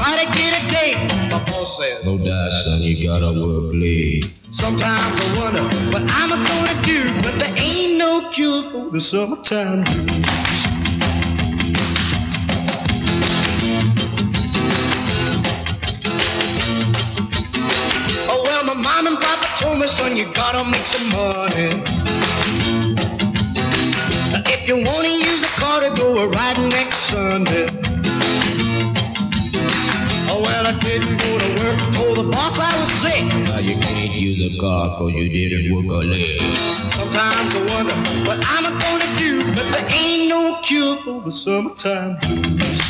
try to get a date. My boss says, no doubt, son, you gotta work late. Sometimes I wonder what I'm gonna do, but there ain't no cure for the summertime blues. Oh well, my mom and papa told me, son, you gotta make some money. If you wanna use the car to go a ride next Sunday. Oh well, I didn't go to work, told the boss I was sick. Now you can't use the car 'cause you didn't work a leg. Sometimes I wonder what I'm gonna do, but there ain't no cure for the summertime blues.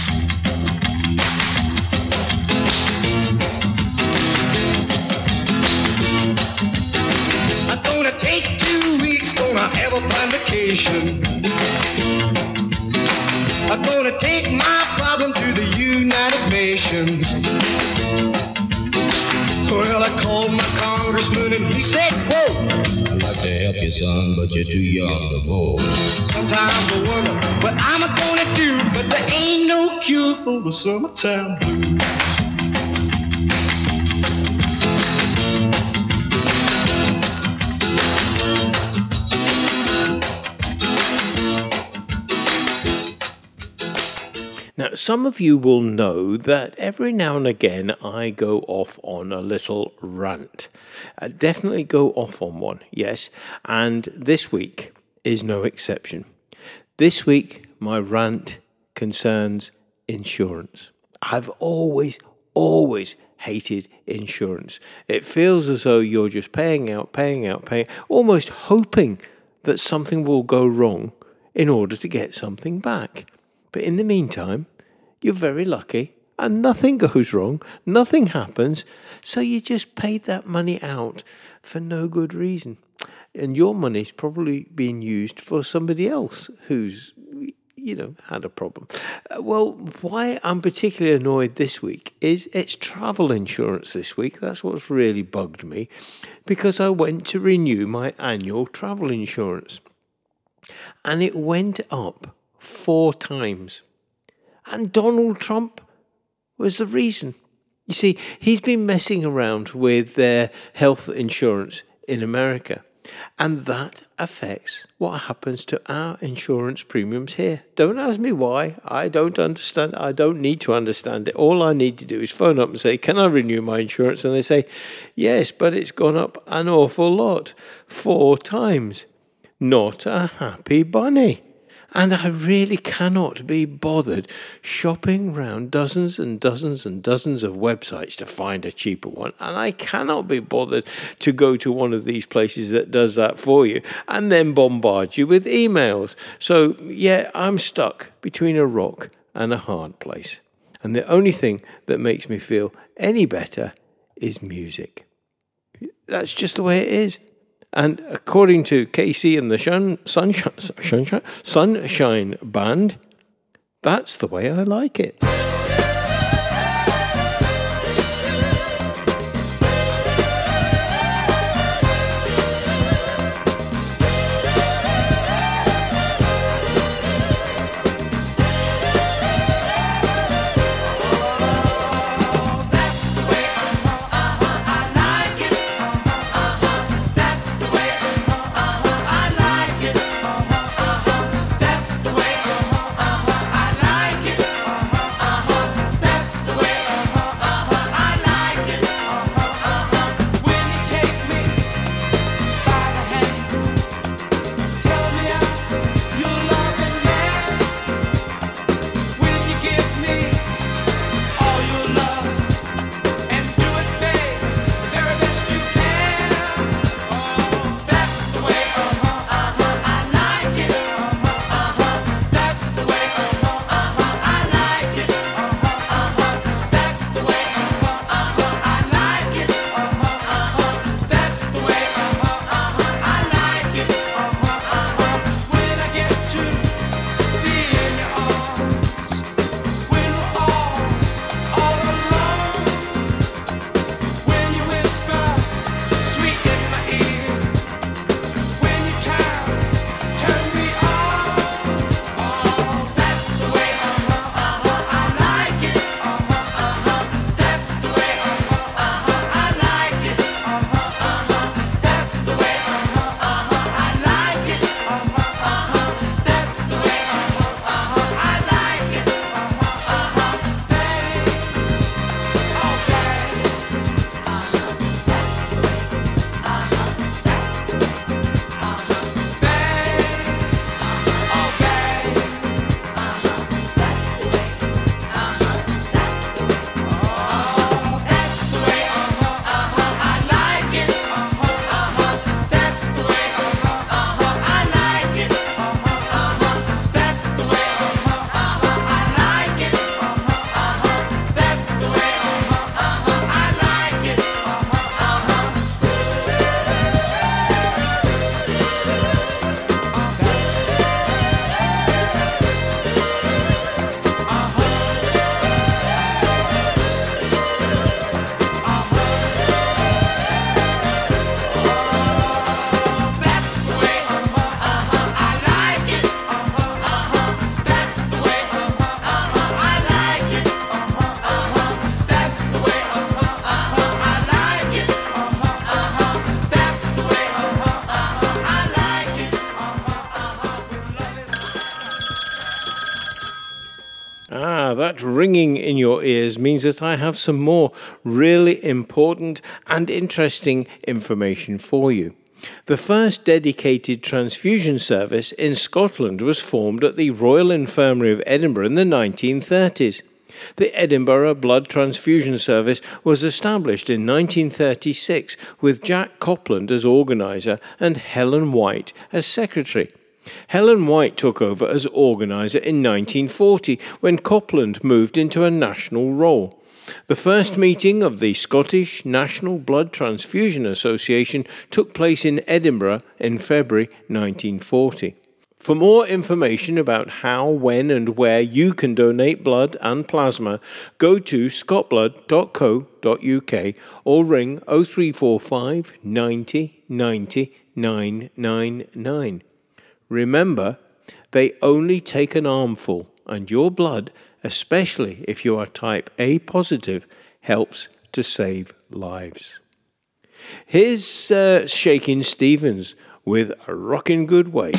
I'm gonna take 2 weeks, gonna have a fine vacation. I'm gonna take my problem to the United Nations. Well, I called my congressman and he said, quote, I'd like to help you, son, but you're too young to vote. Sometimes I wonder what I'm gonna do, but there ain't no cure for the summertime blues. Now, some of you will know that every now and again I go off on a little rant. I definitely go off on one, yes, and this week is no exception. This week, my rant concerns insurance. I've always hated insurance. It feels as though you're just paying out, almost hoping that something will go wrong in order to get something back. But in the meantime, you're very lucky and nothing goes wrong, nothing happens, so you just paid that money out for no good reason. And your money's probably being used for somebody else who's, had a problem. Well, why I'm particularly annoyed this week is it's travel insurance this week. That's what's really bugged me, because I went to renew my annual travel insurance and it went up 4 times. And Donald Trump was the reason. You see, he's been messing around with their health insurance in America. And that affects what happens to our insurance premiums here. Don't ask me why. I don't understand. I don't need to understand it. All I need to do is phone up and say, can I renew my insurance? And they say, yes, but it's gone up an awful lot. 4 times. Not a happy bunny. And I really cannot be bothered shopping round dozens and dozens and dozens of websites to find a cheaper one. And I cannot be bothered to go to one of these places that does that for you and then bombard you with emails. So, yeah, I'm stuck between a rock and a hard place. And the only thing that makes me feel any better is music. That's just the way it is. And according to Casey and the Sunshine Band, that's the way I like it. that ringing in your ears means that I have some more really important and interesting information for you. The first dedicated transfusion service in Scotland was formed at the Royal Infirmary of Edinburgh in the 1930s. The Edinburgh Blood Transfusion Service was established in 1936 with Jack Copland as organiser and Helen White as secretary. Helen White took over as organiser in 1940 when Copland moved into a national role. The first meeting of the Scottish National Blood Transfusion Association took place in Edinburgh in February 1940. For more information about how, when and where you can donate blood and plasma, go to scotblood.co.uk or ring 0345 90 90 999. Remember, they only take an armful, and your blood, especially if you are type A positive, helps to save lives. Here's Shakin' Stevens with A Rockin' Good Way.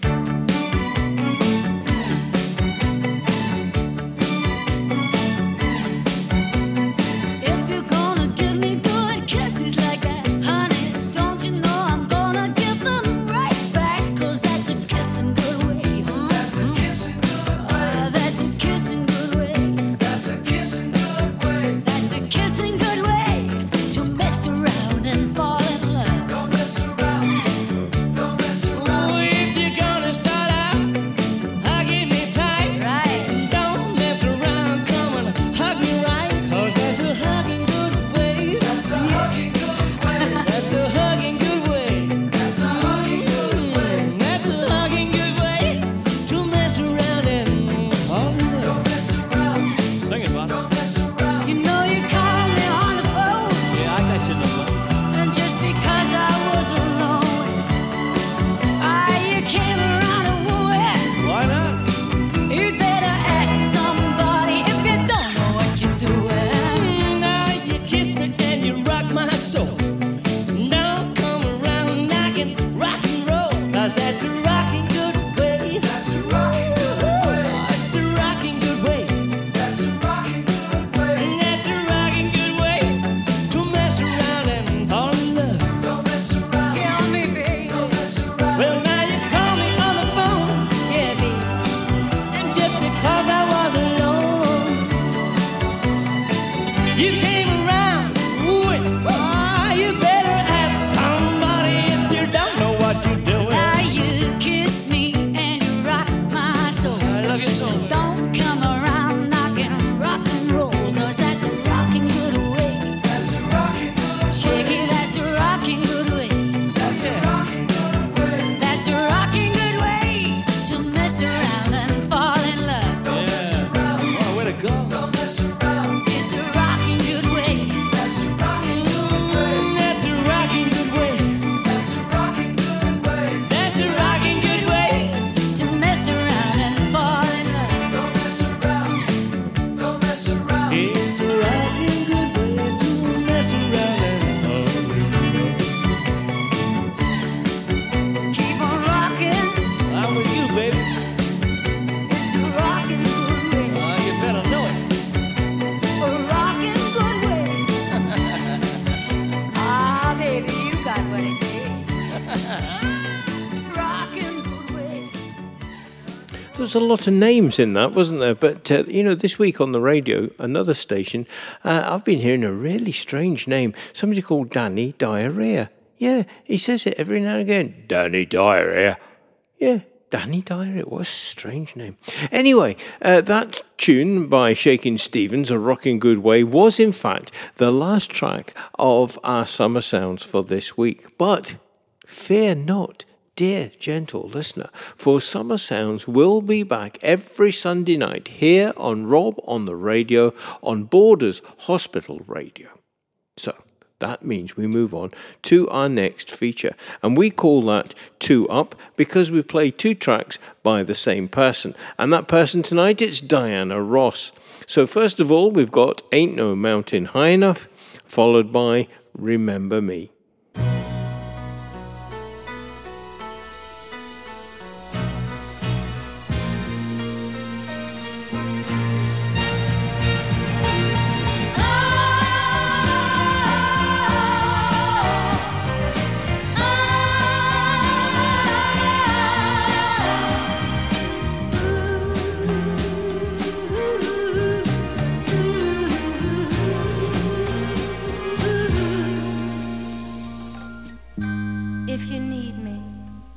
There was a lot of names in that, wasn't there? But, this week on the radio, another station, I've been hearing a really strange name. Somebody called Danny Diarrhea. Yeah, he says it every now and again. Danny Diarrhea. Yeah, Danny Diarrhea. What a strange name. Anyway, that tune by Shakin' Stevens, A Rockin' Good Way, was in fact the last track of our Summer Sounds for this week. But fear not, dear gentle listener, for Summer Sounds will be back every Sunday night here on Rob on the Radio on Borders Hospital Radio. So that means we move on to our next feature, and we call that Two Up because we play two tracks by the same person, and that person tonight is Diana Ross. So first of all, we've got Ain't No Mountain High Enough, followed by Remember Me.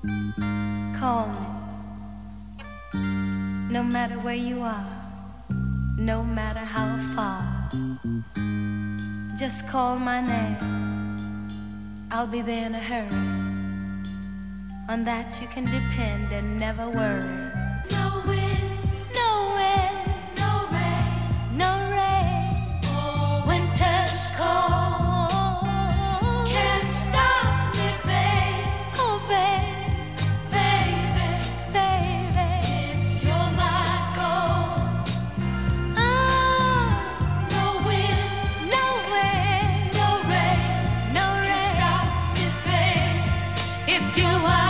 Call me. No matter where you are, no matter how far. Just call my name. I'll be there in a hurry. On that you can depend and never worry. No wind, no wind, no rain, no rain. Oh, winter's cold can't stop me, babe. Oh, babe, baby, baby, if you're my gold. Oh, no wind, no wind, no rain, no rain can stop me, babe. If you are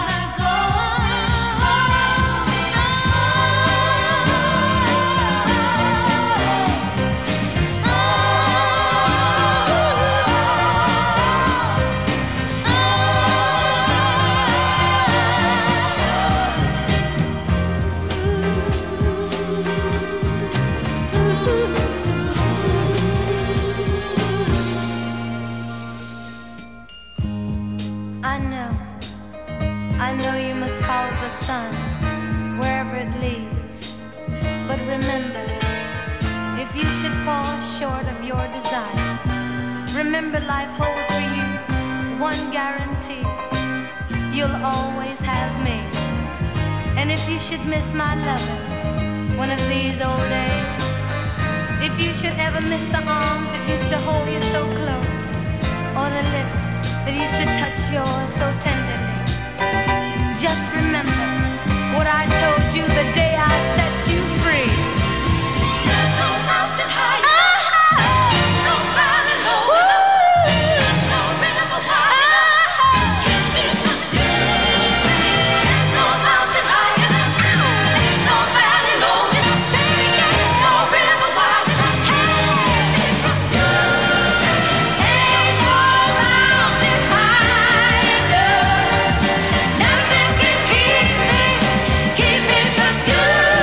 I know you must follow the sun wherever it leads. But remember, if you should fall short of your desires, remember life holds for you one guarantee. You'll always have me. And if you should miss my loving one of these old days, if you should ever miss the arms that used to hold you so close, or the lips that used to touch yours so tenderly, just remember what I told you the day I set you free. No mountain high enough, no valley low enough, no river wide enough, keep me from you. No mountain high enough, no valley low enough, say it again, no river wide enough, keep me from you. Ain't no mountain high enough, nothing can keep me from you.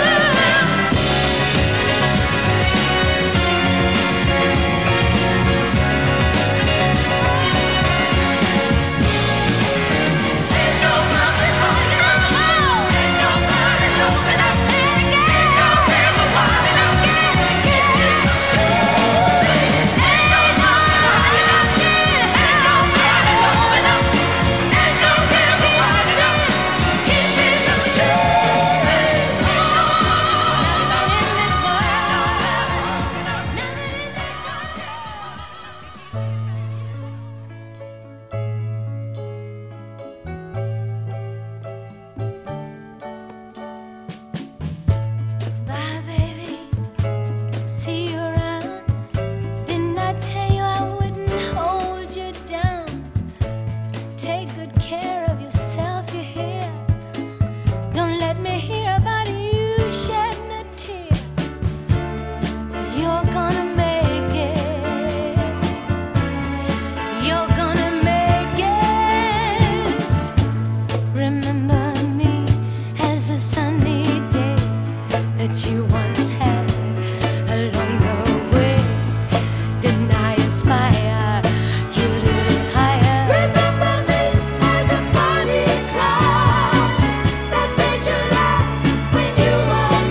Ain't no mountain high enough, ain't no valley low enough, say it again, no river wide enough, keep me from you. Ain't no mountain high enough, ain't no valley low enough, ain't no river wide enough, keep me from you. Bye, baby. See you around. Didn't I tell you I wouldn't hold you down? Take good care of yourself, you hear? Don't let me hear about you shedding a tear. You're gonna make it. You're gonna make it. Remember me as a sunny day that you once had along the way. Didn't I inspire you a little higher? Remember me as a funny clown that made you laugh when you were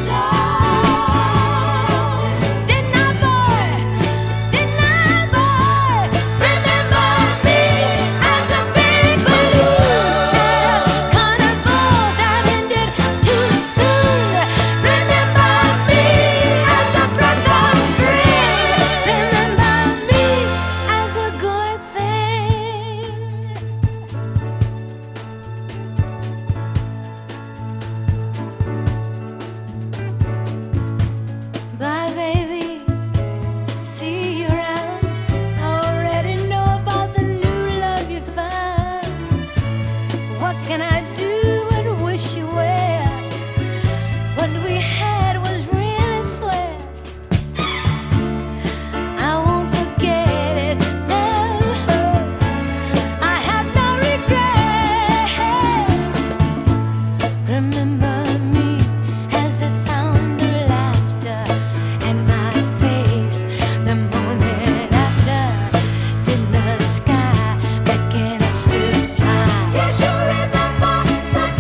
down. Didn't I, boy? Didn't I, boy? Remember me as a big balloon at a carnival that ended too soon. Remember me as a breath of spring. Remember me as a good thing. Bye, baby. See you around. I already know about the new love you found. What can I do but wish you well? What we had was really swell. I won't forget it, no. I have no regrets. Remember me as the sound of laughter and my face the morning after. Didn't the sky beckon us to fly? Yes, you remember the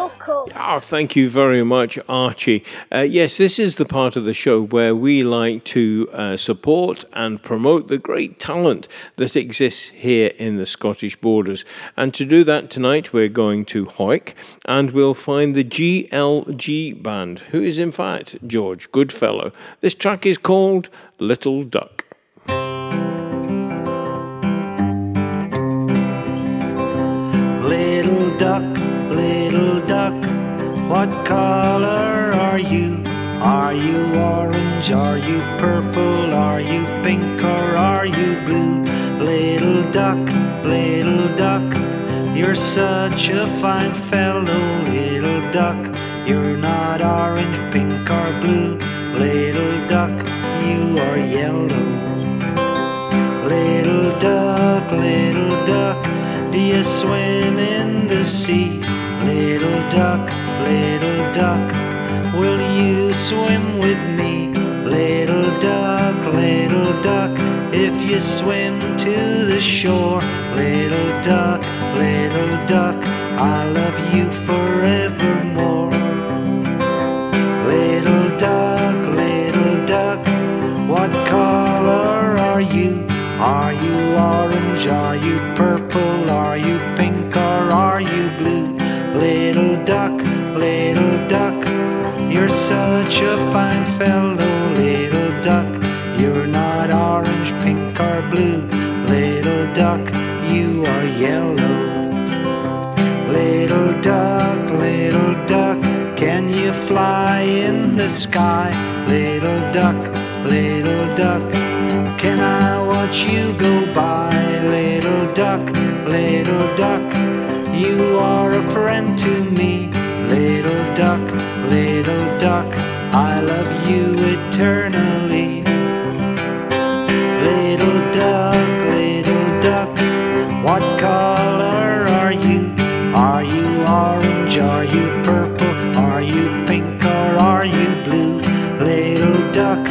local. Oh, thank you very much, Archie. Yes, this is the part of the show where we like to support and promote the great talent that exists here in the Scottish Borders. And to do that tonight, we're going to Hawick and we'll find the GLG Band, who is in fact George Goodfellow. This track is called Little Duck. Little duck, what color are you? Are you orange? Are you purple? Are you pink or are you blue? Little duck, you're such a fine fellow. Little duck, you're not orange, pink or blue. Little duck, you are yellow. Little duck, do you swim in the sea? Little duck, will you swim with me? Little duck, if you swim to the shore. Little duck, I love you forevermore. Little duck, what color are you? Are you orange? Are you purple? Are you pink or are you blue? Little duck, you're such a fine fellow. Little duck, you're not orange, pink or blue. Little duck, you are yellow. Little duck, can you fly in the sky? Little duck, can I watch you go by? Little duck, you are a friend to me. Little duck, I love you eternally. Little duck, what color are you? Are you orange? Are you purple? Are you pink or are you blue? Little duck,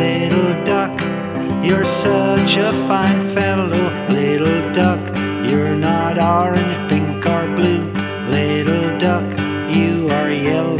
you're such a fine fellow. Little duck, you're not orange, pink or blue. Little duck, you are yellow.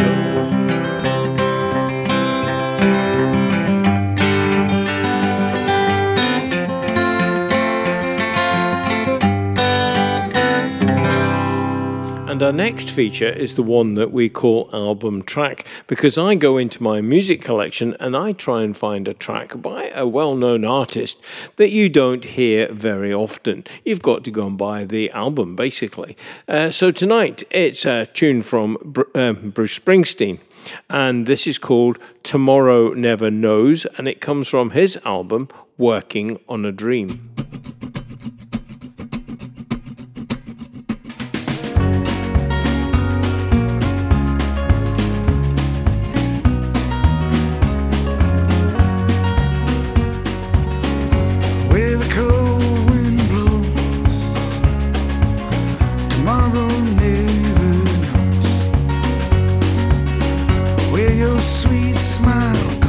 And our next feature is the one that we call album track, because I go into my music collection and I try and find a track by a well-known artist that you don't hear very often. You've got to go and buy the album, basically. So tonight it's a tune from Bruce Springsteen, and this is called Tomorrow Never Knows, and it comes from his album Working on a Dream. Sweet smile